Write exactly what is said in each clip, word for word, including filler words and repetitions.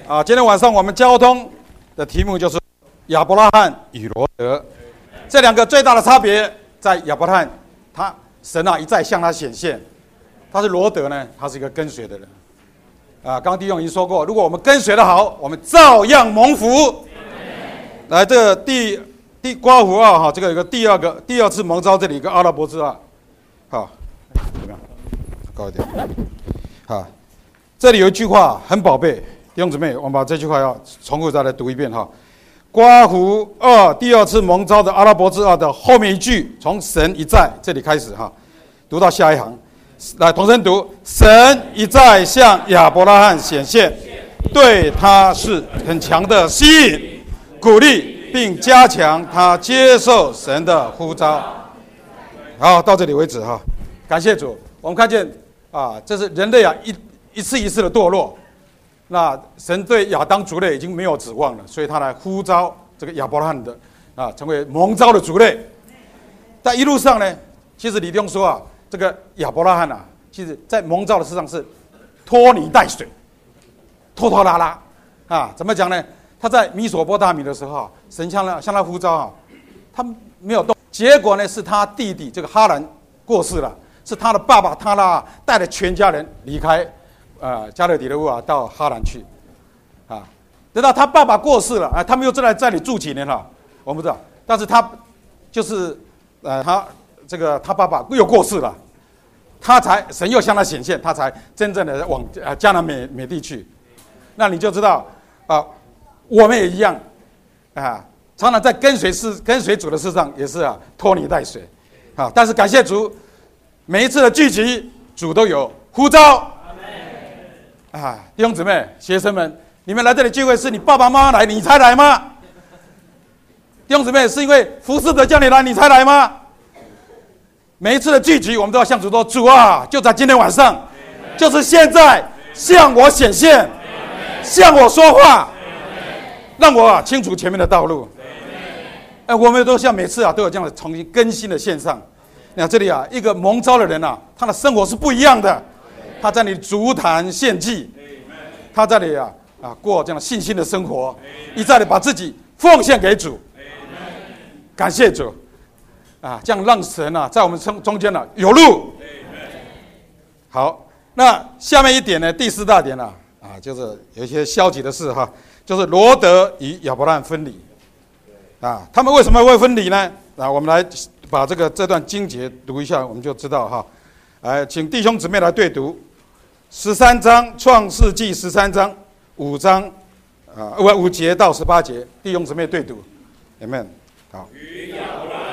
啊，今天晚上我们交通的题目就是亚伯拉罕与罗德，这两个最大的差别在亚伯拉罕，他神啊一再向他显现，他是罗德呢，他是一个跟随的人。啊，刚刚弟兄已经说过，如果我们跟随的好，我们照样蒙福。来，这个第第刮胡二哈，这个有个第二个第二次蒙召，这里一个阿拉伯字啊，好，怎么样？高一点。好，这里有一句话很宝贝，弟兄姊妹，我们把这句话要重复再来读一遍哈。刮胡二第二次蒙召的阿拉伯字二的后面一句，从神一再这里开始哈，读到下一行。来，同声读：神一再向亚伯拉罕显现，对他是很强的吸引、鼓励，并加强他接受神的呼召。好，到这里为止哈。感谢主，我们看见啊，这是人类啊一一次一次的堕落。那神对亚当族类已经没有指望了，所以他来呼召这个亚伯拉罕的啊，成为蒙召的族类。但一路上呢，其实李弟兄说啊。这个亚伯拉罕啊，其实在蒙召的事上是拖泥带水、拖拖拉拉啊。怎么讲呢？他在米索波大米的时候啊，神向他向他呼召啊，他没有动。结果呢，是他弟弟这个哈兰过世了，是他的爸爸他拉带着全家人离开呃加勒底的乌啊，到哈兰去啊。等到他爸爸过世了啊，他们又在在这里住几年了，我们不知道。但是他就是呃他。这个他爸爸又过世了，他才神又向他显现，他才真正的往呃迦南美美地去。那你就知道啊、呃，我们也一样啊，常常在跟随事跟随主的事上也是啊拖泥带水啊。但是感谢主，每一次的聚集，主都有呼召啊。弟兄姊妹、学生们，你们来这里聚会是你爸爸妈妈来你才来吗？弟兄姊妹，是因为服侍者叫你来你才来吗？每一次的聚集，我们都要向主说：“主啊，就在今天晚上，就是现在，向我显现，向我说话，让我啊清楚前面的道路。”哎，我们都像每次啊都有这样的重新更新的线上。那这里啊，一个蒙召的人啊，他的生活是不一样的。他在你足坛献祭，他在里啊啊过这样的信心的生活，一再的把自己奉献给主。感谢主。啊，这样让神啊，在我们中中间呢、啊、有路。好，那下面一点呢，第四大点呢、啊，啊，就是有一些消极的事哈，就是罗德与亚伯拉罕分离。啊，他们为什么会分离呢？啊，我们来把这个这段经节读一下，我们就知道哈。来，请弟兄姊妹来对读十三章创世纪十三章五章啊五五节到十八节，弟兄姊妹对读 ，Amen。好。与亚伯拉罕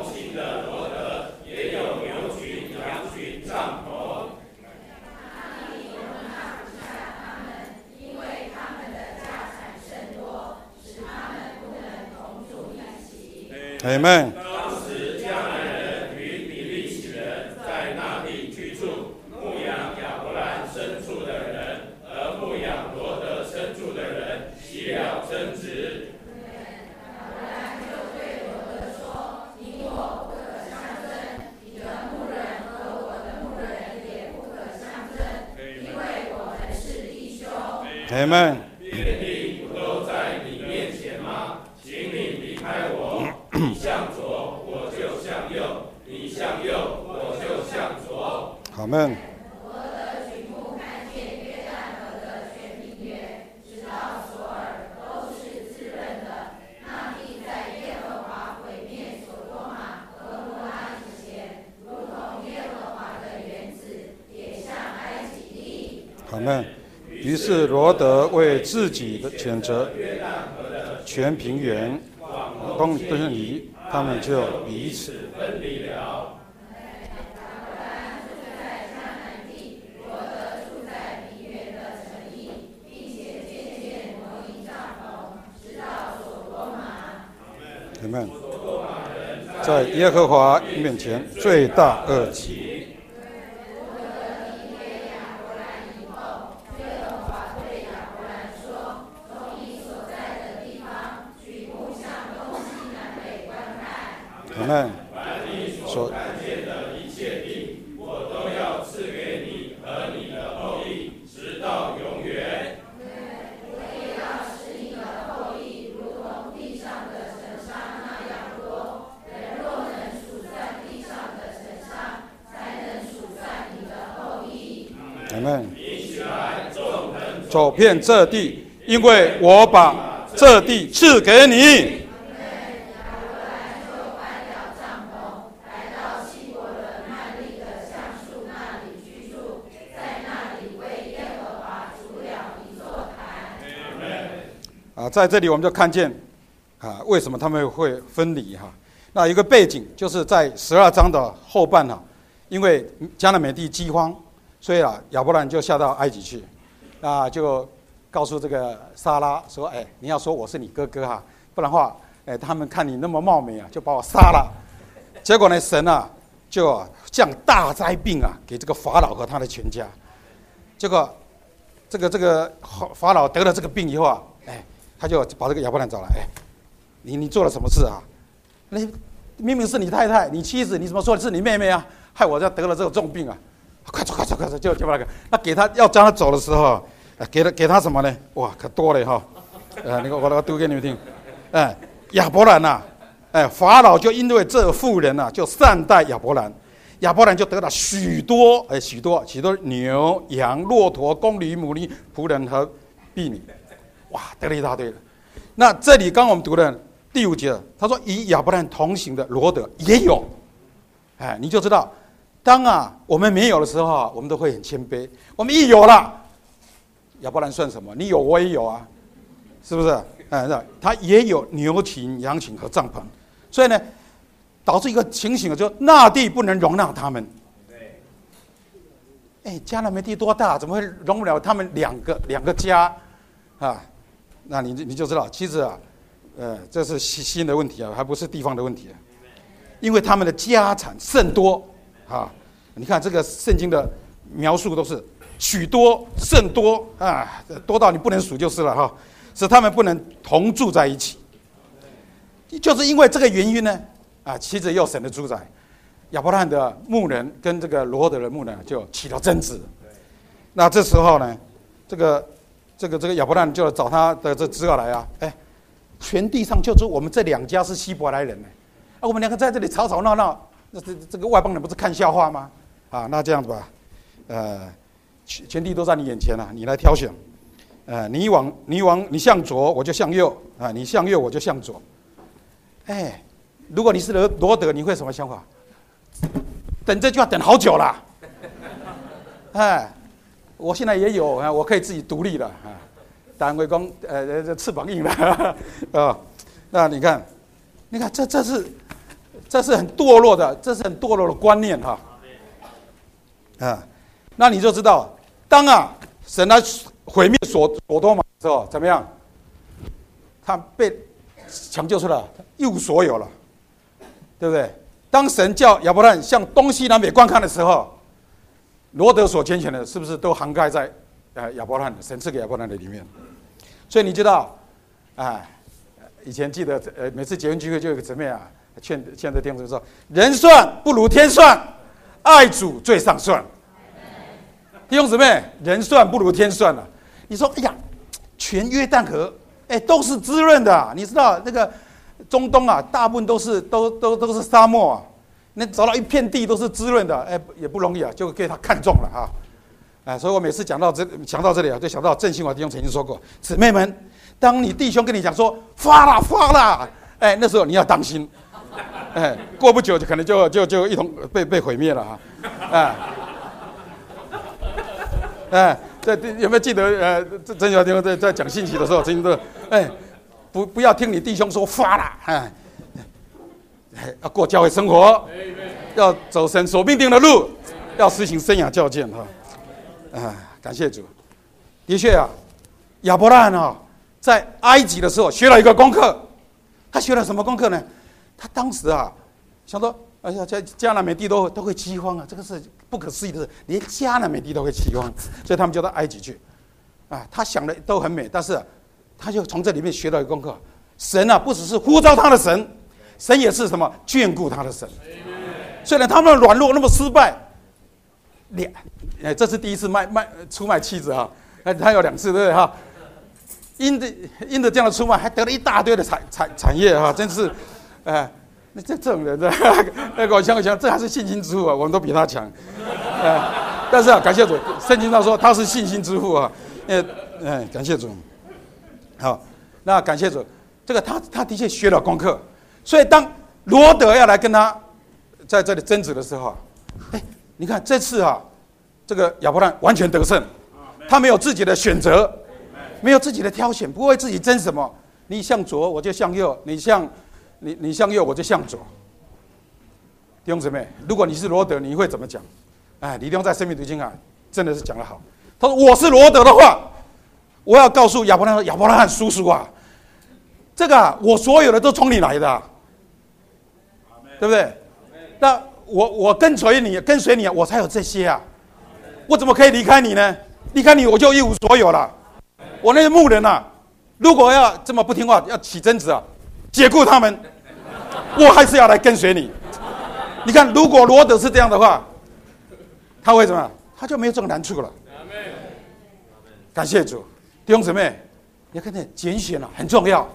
Amen。 当时迦南人与比利洗人在那地居住，牧养亚伯兰牲畜的人，而牧养罗德牲畜的人起了争执。亚伯兰就对罗德说：“你我不可相争，你的牧人和我的牧人也不可相争，因为我们是弟兄。” Amen。 遍地不都在你面前吗？请你离开我。你向左，我就向右；你向右，我就向左。 阿们。 罗德举目看见约旦河的全平原，直到索尔，都是滋润的。那地在耶和华毁灭所多玛和摩拉以前，如同耶和华的园子，也像埃及地。 阿们。于是罗德为自己的选择全平原。东东离，他们就彼此分离了。 亚伯兰住在迦南地，罗德住在平原的城邑，并且渐渐挪移帐篷，直到所多玛。 阿们。在耶和华面前罪大恶极。阿们。 所看见的一切地，我都要赐给你和你的后裔，直到永远。 我也走遍这地，因为我把这地赐给你。啊，在这里我们就看见，啊，为什么他们会分离哈？那一个背景就是在十二章的后半哈，因为迦南美地饥荒，所以啊，亚伯兰就下到埃及去，啊，就告诉这个撒拉说，哎，你要说我是你哥哥哈，不然的话，哎，他们看你那么貌美啊，就把我杀了。结果呢，神啊就降大灾病啊给这个法老和他的全家。结果这个这个法老得了这个病以后啊，哎。他就把这个亚伯兰找来，哎，你你做了什么事啊？你明明是你太太、你妻子，你怎么说是你妹妹啊？害我这得了这个重病啊！快走快走快走，就就把那个，那给他要叫他走的时候，给他给他什么呢？哇，可多了哈！呃，那个我我读给你们听，哎，亚伯兰呐、啊，哎，法老就因为这妇人呐、啊，就善待亚伯兰，亚伯兰就得了许多哎许多许多牛羊、骆驼、公驴、母驴、仆人和婢女。哇，得了一大堆了。那这里刚我们读的第五节，他说与亚伯兰同行的罗得也有，哎，你就知道，当啊我们没有的时候啊，我们都会很谦卑。我们一有了，亚伯兰算什么？你有我也有啊，是不是？哎，他也有牛群、羊群和帐篷，所以呢，导致一个情形，就那地不能容纳他们。哎，迦南美地多大，怎么会容不了他们两个两个家啊？那你你就知道，其实啊，呃，这是新的问题啊，还不是地方的问题啊，因为他们的家产甚多啊。你看这个圣经的描述都是许多甚多啊，多到你不能数就是了哈，使他们不能同住在一起。就是因为这个原因呢，啊，妻子又神的主宰，亚伯拉罕的牧人跟这个罗德的牧人就起了争执。那这时候呢，这个。这个这个亚伯兰就找他的这资料来啊，哎，全地上就只我们这两家是希伯来人呢，啊，我们两个在这里吵吵闹闹，那这这个外邦人不是看笑话吗？啊，那这样子吧，呃，全全地都在你眼前了、啊，你来挑选，呃，你往你往你向左，我就向右啊，你向右我就向左，哎，如果你是罗罗德，你会什么想法？等这句话等好久了，哎。我现在也有啊，我可以自己独立了啊。单位光呃这翅膀硬了啊、哦。那你看，你看这这是这是很堕落的，这是很堕落的观念哈。啊，那你就知道，当啊神来毁灭所所多玛的时候，怎么样？他被抢救出来，一无所有了，对不对？当神叫亚伯兰向东西南北观看的时候。罗德所拣选的，是不是都涵盖在呃亚伯兰神赐给亚伯兰的里面？所以你知道，哎，以前记得呃每次结婚聚会就有个姊妹啊，劝劝这弟兄说：人算不如天算，爱主最上算。弟兄姊妹，人算不如天算了。你说，哎呀，全约旦河，哎，都是滋润的、啊。你知道那个中东啊，大部分都是都都都是沙漠啊。那找到一片地都是滋润的，哎，也不容易啊，就给他看中了哈，哎，所以我每次讲到这，讲到这里啊，就想到郑兴华弟兄曾经说过，姊妹们，当你弟兄跟你讲说发啦发啦，哎，那时候你要当心，哎，过不久就可能就就就一同被被毁灭了哈，哎，哎，这有没有记得呃，郑兴华弟兄在在讲信息的时候，曾经说，哎，不不要听你弟兄说发啦，哎。要过教会生活，要走神所命定的路，要实行生涯教诫哈。啊，感谢主。的确啊，亚伯拉罕啊，在埃及的时候学了一个功课。他学了什么功课呢？他当时啊，想说，哎呀，在迦南美地都都会饥荒啊，这个是不可思议的事，连迦南美地都会饥荒，所以他们就到埃及去。啊，他想的都很美，但是他就从这里面学到一个功课：神啊，不只是呼召他的神。神也是什么眷顾他的神，虽然他们软弱那么失败，两，哎，这是第一次卖卖出卖妻子哈，哎，他有两次对不对哈？因着因着这样的出卖，还得了一大堆的产产产业哈，真是，哎，那这这种人的，那个我想想，这还是信心之父啊，我们都比他强，哎，但是啊，感谢主，圣经上说他是信心之父啊，呃， 嗯，感谢主。好，那感谢主，这个他他的确学了功课，所以当罗德要来跟他在这里争执的时候，哎，你看这次啊，这个亚伯兰完全得胜，他没有自己的选择，没有自己的挑选，不为自己争什么。你向左我就向右，你向你你向右我就向左。弟兄姊妹，如果你是罗德，你会怎么讲？哎，李弟兄在生命读经啊，真的是讲得好。他说：“我是罗德的话，我要告诉亚伯拉罕，亚伯拉罕叔叔啊，这个啊，我所有的都从你来的、啊，对不对？那我我跟随你，跟随你、啊，我才有这些啊，我怎么可以离开你呢？离开你，我就一无所有了。我那些牧人啊，如果要这么不听话，要起争执啊，解雇他们，我还是要来跟随你。你看，如果罗德是这样的话。”他会怎么样？他就没有这个难处了。感谢主，弟兄姊妹，你看见拣选啊，很重要。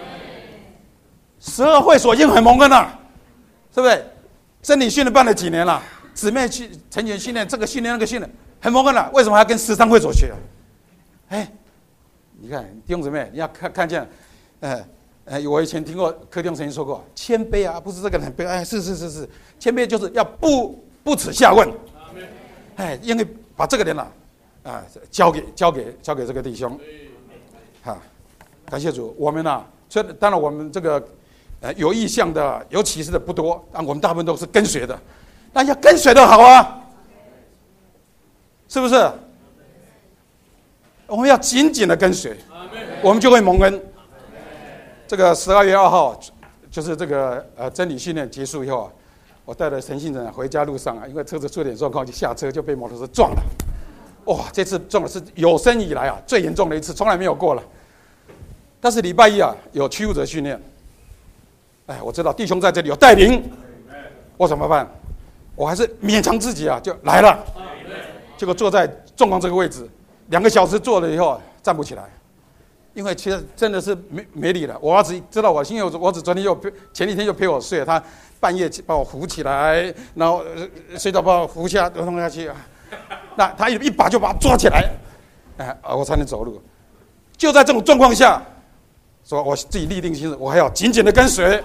十二会所已经很蒙恩了，对不对？真理训练办了几年了，姊妹去成员训练，这个训练那个训练，很蒙恩了。为什么还要跟十三会所学？哎，你看弟兄姊妹，你要看看见，呃呃，我以前听过柯弟兄曾经说过，谦卑啊，不是这个很卑，哎，是是是是，谦卑就是要不不耻下问。哎，因为把这个人啊，啊，交给交给交给这个弟兄，哈、啊，感谢主，我们呢、啊，虽然当然我们这个呃有意向的、有启示的不多，但我们大部分都是跟随的，但要跟随的好啊，是不是？我们要紧紧的跟随，我们就会蒙恩。这个十二月二号，就是这个呃真理训练结束以后啊。我带着陈信人回家路上啊，因为车子出点状况，就下车就被摩托车撞了。哇，这次撞的是有生以来啊最严重的一次，从来没有过了。但是礼拜一啊有驱务者训练，哎，我知道弟兄在这里有带领，我怎么办？我还是勉强自己啊就来了。结果坐在状况这个位置，两个小时坐了以后站不起来，因为其实真的是没没理了。我儿子知道我，因为我子昨天又前几天又陪我睡，他。半夜把我扶起来，然后睡到把我扶下，弄下去。那他一一把就把他抓起来，哎，我才能走路。就在这种状况下，说我自己立定心志，我还要紧紧的跟随，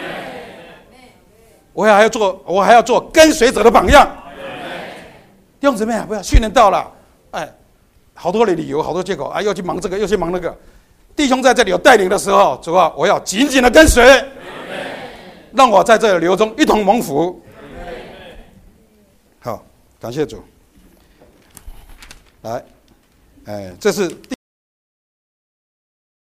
我还要做，我还要做跟随者的榜样。弟兄姊妹，不要训练到了，哎，好多的理由，好多借口，啊，又去忙这个，又去忙那个。弟兄在这里有带领的时候，主啊，我要紧紧的跟随。让我在这个流中一同蒙福。好，感谢主。来，哎，这是。